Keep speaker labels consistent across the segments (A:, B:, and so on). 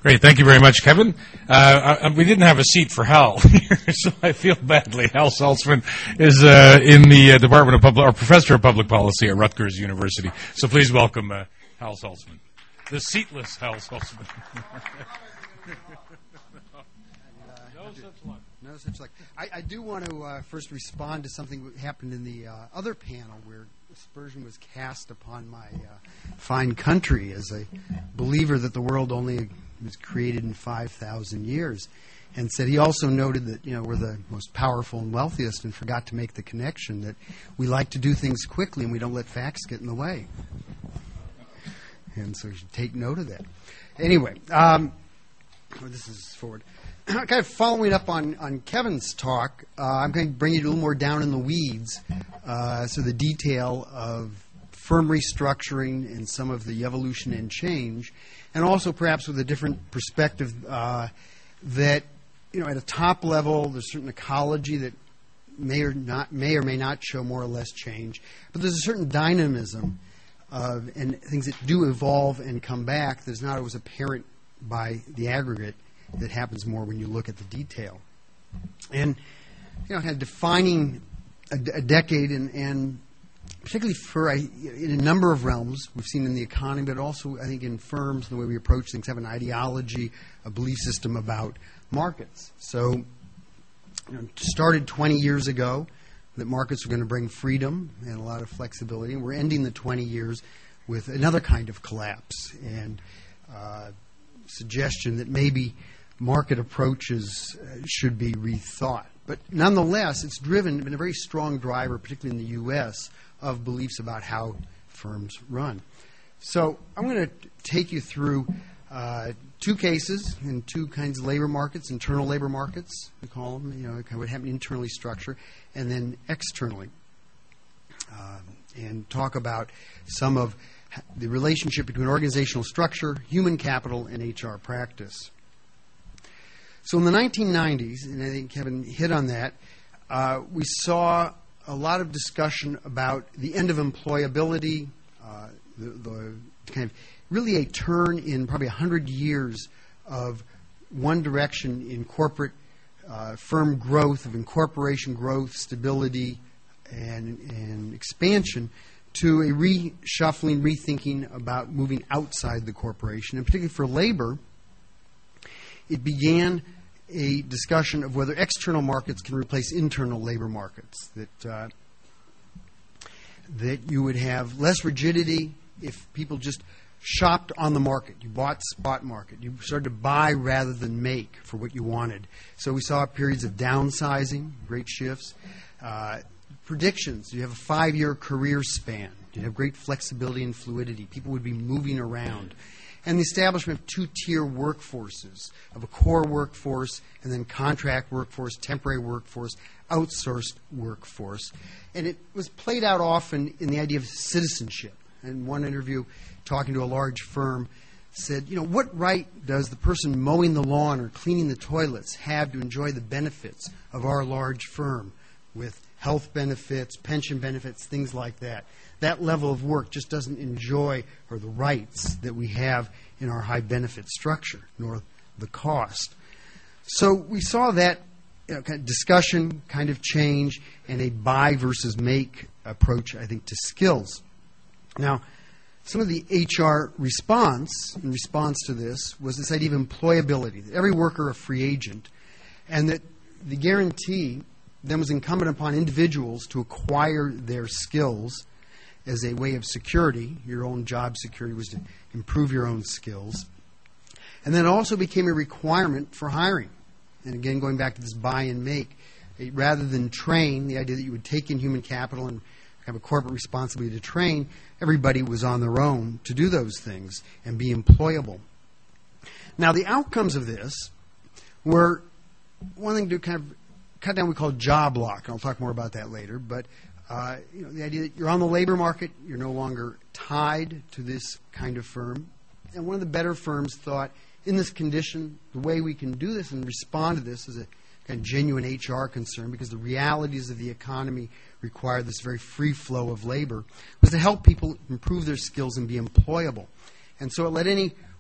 A: Great. Thank you very much, Kevin. We didn't have a seat for Hal here, so I feel badly. Hal Salzman is in the Department of Public, or Professor of Public Policy at Rutgers University. So please welcome Hal Salzman, the seatless Hal Salzman.
B: No such luck. I do want to first respond to something that happened in the other panel where aspersion was cast upon my fine country as a believer that the world only was created in 5,000 years, and said he also noted that we're the most powerful and wealthiest, and forgot to make the connection that we like to do things quickly and we don't let facts get in the way. And so you should take note of that. Anyway, this is forward. Kind of following up on Kevin's talk, I'm going to bring you a little more down in the weeds, so the detail of firm restructuring and some of the evolution and change, and also perhaps with a different perspective that at a top level there's certain ecology that may or may not show more or less change, but there's a certain dynamism and things that do evolve and come back that's not always apparent by the aggregate, that happens more when you look at the detail. And kind of defining a decade, and particularly for in a number of realms we've seen in the economy, but also I think in firms, the way we approach things, have an ideology, a belief system about markets. So it started 20 years ago that markets were going to bring freedom and a lot of flexibility, and we're ending the 20 years with another kind of collapse and suggestion that maybe market approaches should be rethought. But nonetheless, it's been a very strong driver, particularly in the U.S., of beliefs about how firms run. So I'm going to take you through two cases in two kinds of labor markets: internal labor markets, we call them, what happened internally structure, and then externally, and talk about some of the relationship between organizational structure, human capital, and HR practice. So in the 1990s, and I think Kevin hit on that, we saw a lot of discussion about the end of employability, the kind of really a turn in probably 100 years of one direction in corporate firm growth, of incorporation growth, stability, and expansion, to a reshuffling, rethinking about moving outside the corporation. And particularly for labor, it began a discussion of whether external markets can replace internal labor markets, that you would have less rigidity if people just shopped on the market. You bought spot market. You started to buy rather than make for what you wanted. So we saw periods of downsizing, great shifts. Predictions. You have a 5-year career span. You have great flexibility and fluidity. People would be moving around. And the establishment of two-tier workforces, of a core workforce and then contract workforce, temporary workforce, outsourced workforce. And it was played out often in the idea of citizenship. In one interview, talking to a large firm, said, what right does the person mowing the lawn or cleaning the toilets have to enjoy the benefits of our large firm with health benefits, pension benefits, things like that? That level of work just doesn't enjoy or the rights that we have in our high benefit structure, nor the cost. So we saw that kind of discussion kind of change and a buy versus make approach, I think, to skills. Now, some of the HR response in response to this was this idea of employability, that every worker a free agent, and that the guarantee then was incumbent upon individuals to acquire their skills as a way of security. Your own job security was to improve your own skills. And then it also became a requirement for hiring. And again, going back to this buy and make, rather than train, the idea that you would take in human capital and have a corporate responsibility to train, everybody was on their own to do those things and be employable. Now, the outcomes of this were one thing to kind of cut down, we call job lock, and I'll talk more about that later, but the idea that you're on the labor market, you're no longer tied to this kind of firm. And one of the better firms thought, in this condition, the way we can do this and respond to this is a kind of genuine HR concern, because the realities of the economy require this very free flow of labor, was to help people improve their skills and be employable. And so it let any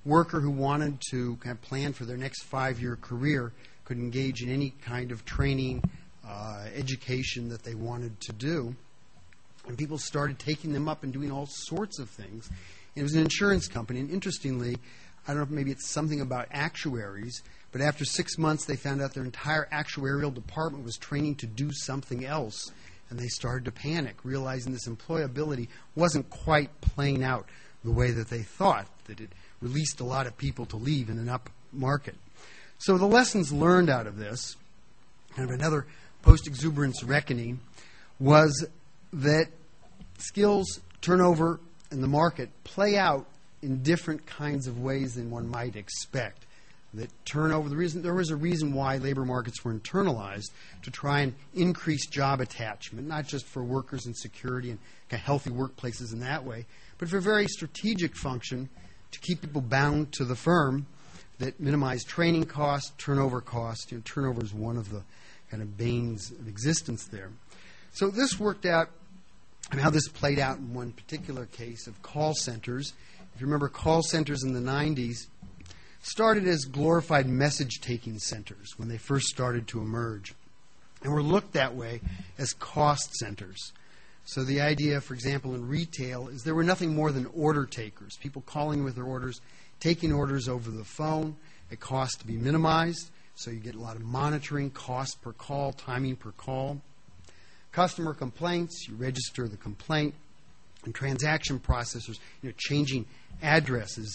B: worker who wanted to kind of plan for their next 5-year career could engage in any kind of training, education that they wanted to do. And people started taking them up and doing all sorts of things. It was an insurance company, and interestingly, I don't know if maybe it's something about actuaries, but after 6 months they found out their entire actuarial department was training to do something else, and they started to panic, realizing this employability wasn't quite playing out the way that they thought, that it released a lot of people to leave in an up market. So the lessons learned out of this, kind of another post-exuberance reckoning, was that skills turnover in the market play out in different kinds of ways than one might expect. That turnover, there was a reason why labor markets were internalized, to try and increase job attachment, not just for workers and security and kind of healthy workplaces in that way, but for a very strategic function to keep people bound to the firm that minimize training costs, turnover costs. Turnover is one of the kind of banes of existence there. So this worked out, and how this played out in one particular case of call centers. If you remember, call centers in the 90s started as glorified message-taking centers when they first started to emerge, and were looked that way as cost centers. So the idea, for example, in retail is there were nothing more than order takers, people calling with their orders, taking orders over the phone at cost to be minimized, so you get a lot of monitoring, cost per call, timing per call. Customer complaints, you register the complaint, and transaction processors, changing addresses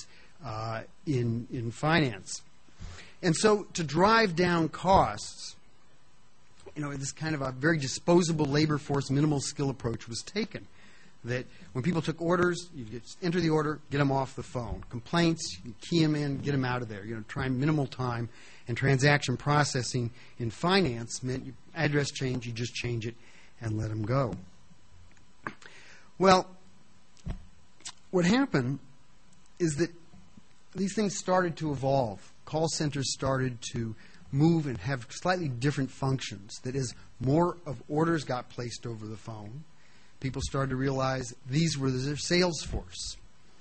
B: in finance. And so to drive down costs, this kind of a very disposable labor force, minimal skill approach was taken. That when people took orders, you just enter the order, get them off the phone. Complaints, you key them in, get them out of there. Try minimal time. And transaction processing in finance meant you address change, you just change it and let them go. Well, what happened is that these things started to evolve. Call centers started to move and have slightly different functions. That is, more of orders got placed over the phone. People started to realize these were their sales force.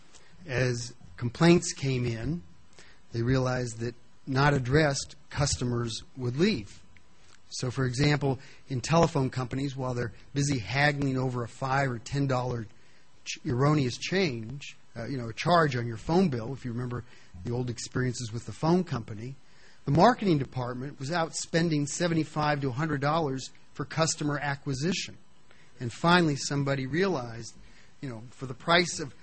B: As complaints came in, they realized that not addressed, customers would leave. So, for example, in telephone companies, while they're busy haggling over a $5 or $10 erroneous change, a charge on your phone bill, if you remember the old experiences with the phone company, the marketing department was out spending $75 to $100 for customer acquisition. And finally, somebody realized, for the price of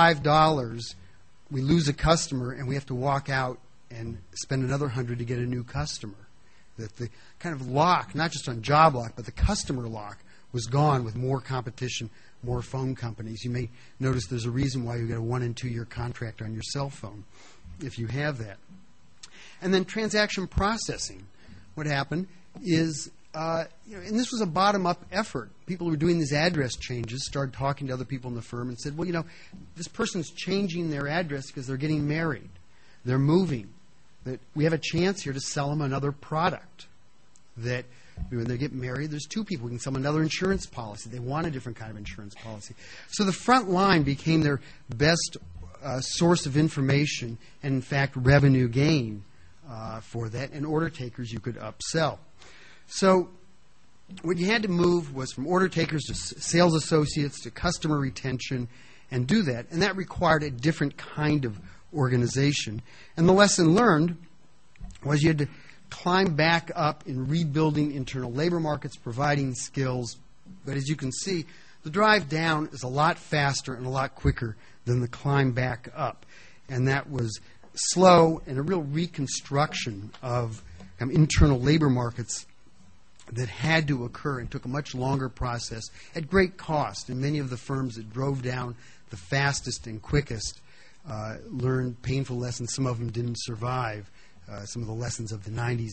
B: $5, we lose a customer and we have to walk out and spend another $100 to get a new customer. That the kind of lock, not just on job lock, but the customer lock was gone with more competition, more phone companies. You may notice there's a reason why you get a 1- and 2-year contract on your cell phone, if you have that. And then transaction processing. What happened is, and this was a bottom-up effort. People who were doing these address changes started talking to other people in the firm and said, well, this person's changing their address because they're getting married. They're moving. That we have a chance here to sell them another product. That when they get married, there's 2 people. We can sell them another insurance policy. They want a different kind of insurance policy. So the front line became their best source of information and, in fact, revenue gain for that. And order takers you could upsell. So what you had to move was from order takers to sales associates to customer retention and do that. And that required a different kind of organization. And the lesson learned was you had to climb back up in rebuilding internal labor markets, providing skills. But as you can see, the drive down is a lot faster and a lot quicker than the climb back up. And that was slow and a real reconstruction of internal labor markets that had to occur and took a much longer process at great cost. And many of the firms that drove down the fastest and quickest learned painful lessons. Some of them didn't survive. Some of the lessons of the 90s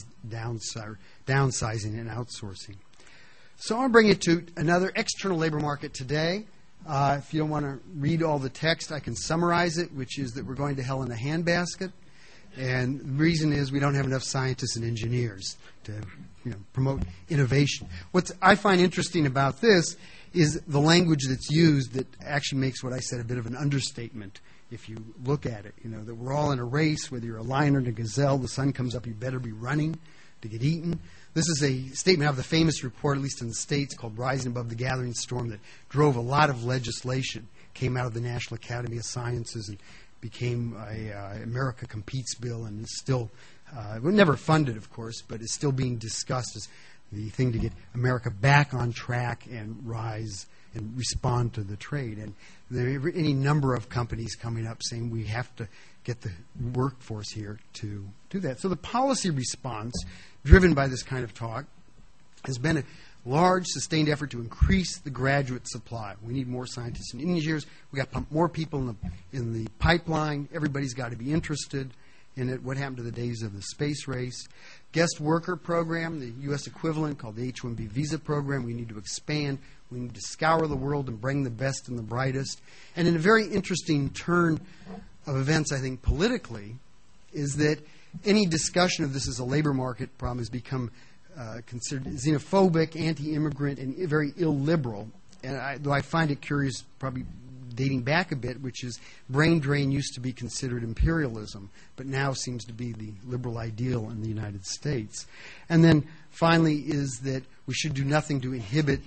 B: downsizing and outsourcing. So I'll bring you to another external labor market today. If you don't want to read all the text, I can summarize it, which is that we're going to hell in a handbasket. And the reason is we don't have enough scientists and engineers to promote innovation. What I find interesting about this is the language that's used that actually makes what I said a bit of an understatement if you look at it, that we're all in a race, whether you're a lion or a gazelle, the sun comes up, you better be running to get eaten. This is a statement out of the famous report, at least in the States, called Rising Above the Gathering Storm, that drove a lot of legislation, came out of the National Academy of Sciences and became a America Competes bill, and is still, never funded, of course, but is still being discussed as the thing to get America back on track and rise and respond to the trade. And there are any number of companies coming up saying we have to get the workforce here to do that. So the policy response, driven by this kind of talk, has been a large, sustained effort to increase the graduate supply. We need more scientists and engineers. We've got to pump more people in the pipeline. Everybody's got to be interested in it. What happened to the days of the space race? Guest worker program, the U.S. equivalent called the H-1B visa program, we need to expand. We need to scour the world and bring the best and the brightest. And in a very interesting turn of events, I think, politically, is that any discussion of this as a labor market problem has become considered xenophobic, anti-immigrant, and very illiberal. And though I find it curious, probably dating back a bit, which is brain drain used to be considered imperialism, but now seems to be the liberal ideal in the United States. And then finally is that we should do nothing to inhibit,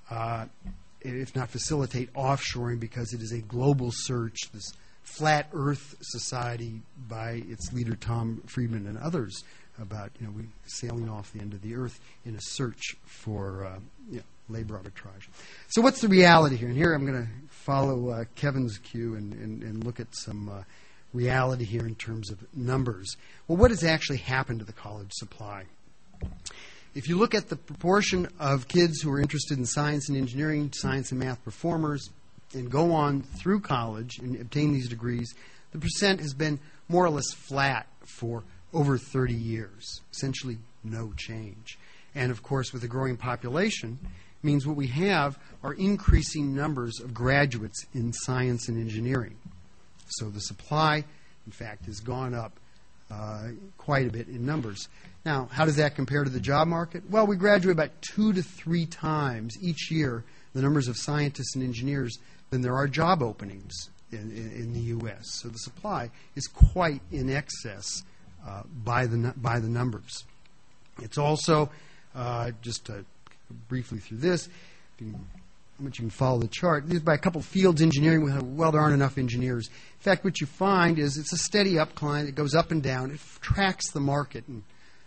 B: if not facilitate, offshoring, because it is a global search, this flat earth society by its leader Tom Friedman and others, about we sailing off the end of the earth in a search for labor arbitrage. So what's the reality here? And here I'm going to follow Kevin's cue and look at some reality here in terms of numbers. Well, what has actually happened to the college supply? If you look at the proportion of kids who are interested in science and engineering, science and math performers, and go on through college and obtain these degrees, the percent has been more or less flat for over 30 years, essentially no change. And of course, with a growing population, means what we have are increasing numbers of graduates in science and engineering. So the supply, in fact, has gone up quite a bit in numbers. Now, how does that compare to the job market? Well, we graduate about 2 to 3 times each year the numbers of scientists and engineers than there are job openings in the U.S. So the supply is quite in excess by the numbers. It's also, just to briefly through this, how much you can follow the chart, by a couple of fields, engineering, well, there aren't enough engineers. In fact, what you find is it's a steady upcline. It goes up and down. It tracks the market. And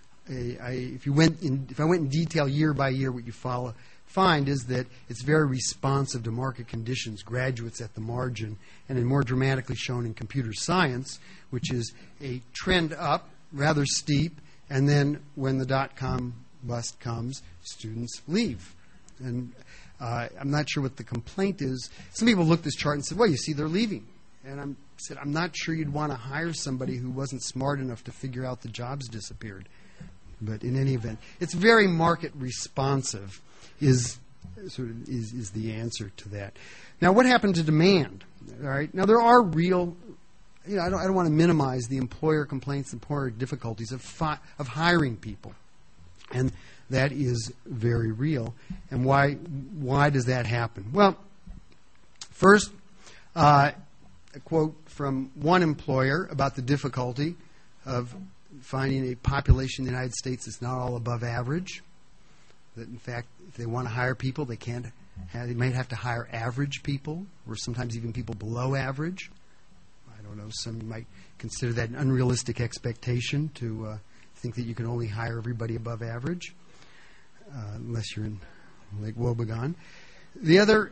B: if I went in detail year by year, what you find is that it's very responsive to market conditions, graduates at the margin, and then more dramatically shown in computer science, which is a trend up, rather steep, and then when the dot-com bust comes, students leave. And I'm not sure what the complaint is. Some people looked at this chart and said, well, you see, they're leaving. And I said, I'm not sure you'd want to hire somebody who wasn't smart enough to figure out the jobs disappeared. But in any event, it's very market responsive is the answer to that. Now, what happened to demand? All right. Now, there are real, I don't want to minimize the employer complaints, employer difficulties of hiring people. And that is very real. And why does that happen? Well, first, a quote from one employer about the difficulty of finding a population in the United States that's not all above average. That, in fact, if they want to hire people, they might have to hire average people, or sometimes even people below average. I don't know, some might consider that an unrealistic expectation to think that you can only hire everybody above average, unless you're in Lake Wobegon. The other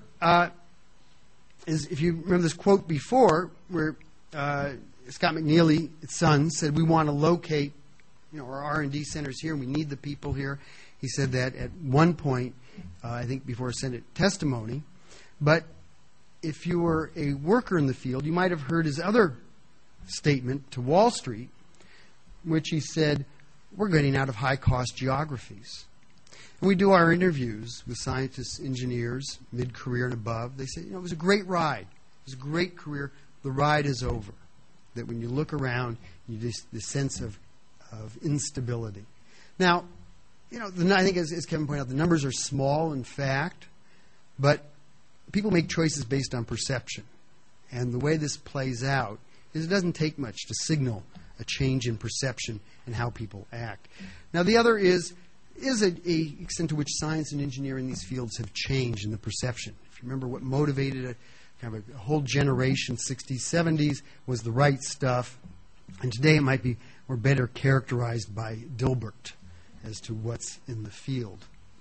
B: is, if you remember this quote before, where Scott McNealy, his son, said, we want to locate our R&D centers here, and we need the people here. He said that at one point, I think before a Senate testimony. But if you were a worker in the field, you might have heard his other statement to Wall Street, which he said, we're getting out of high-cost geographies. And we do our interviews with scientists, engineers, mid-career and above. They say, it was a great ride. It was a great career. The ride is over. That when you look around, you just the sense of instability. Now, I think as Kevin pointed out, the numbers are small in fact, but people make choices based on perception. And the way this plays out is it doesn't take much to signal a change in perception and how people act. Now, the other is a extent to which science and engineering in these fields have changed in the perception. If you remember what motivated kind of a whole generation, 60s, 70s, was the right stuff. And today it might be more better characterized by Dilbert as to what's in the field.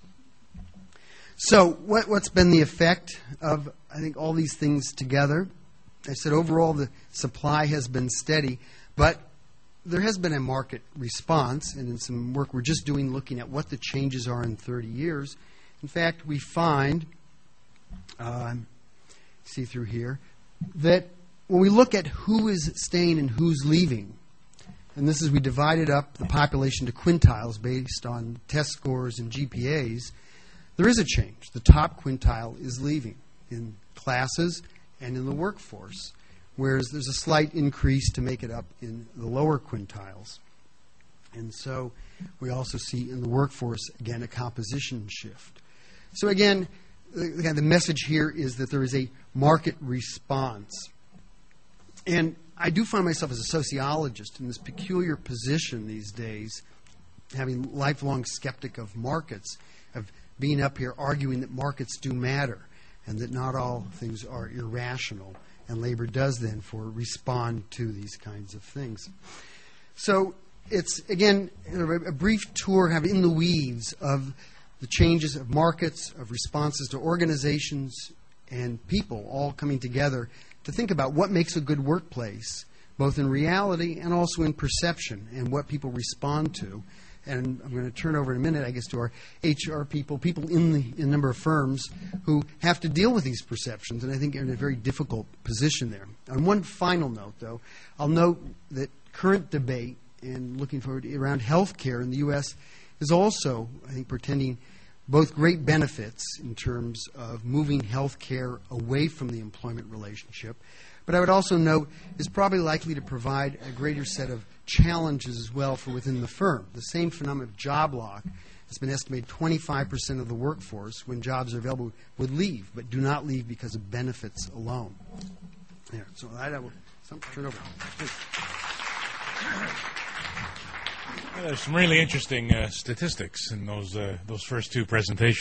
B: So what's been the effect of, I think, all these things together? I said overall the supply has been steady, but there has been a market response, and in some work we're just doing looking at what the changes are in 30 years. In fact, we find, see through here, that when we look at who is staying and who's leaving, and this is we divided up the population to quintiles based on test scores and GPAs, there is a change. The top quintile is leaving in classes and in the workforce, whereas there's a slight increase to make it up in the lower quintiles. And so we also see in the workforce, again, a composition shift. So again, the message here is that there is a market response. And I do find myself as a sociologist in this peculiar position these days, having lifelong skeptic of markets, of being up here arguing that markets do matter and that not all things are irrational. And labor does, then, respond to these kinds of things. So it's, again, a brief tour in the weeds of the changes of markets, of responses to organizations and people all coming together to think about what makes a good workplace, both in reality and also in perception, and what people respond to. And I'm going to turn over in a minute, I guess, to our HR people in a number of firms who have to deal with these perceptions, and I think are in a very difficult position there. On one final note, though, I'll note that current debate and looking forward around health care in the U.S. is also, I think, portending both great benefits in terms of moving health care away from the employment relationship, but I would also note is probably likely to provide a greater set of challenges as well for within the firm. The same phenomenon of job lock has been estimated 25% of the workforce, when jobs are available, would leave, but do not leave because of benefits alone. There. So I will turn over. Please.
A: There's some really interesting statistics in those first two presentations.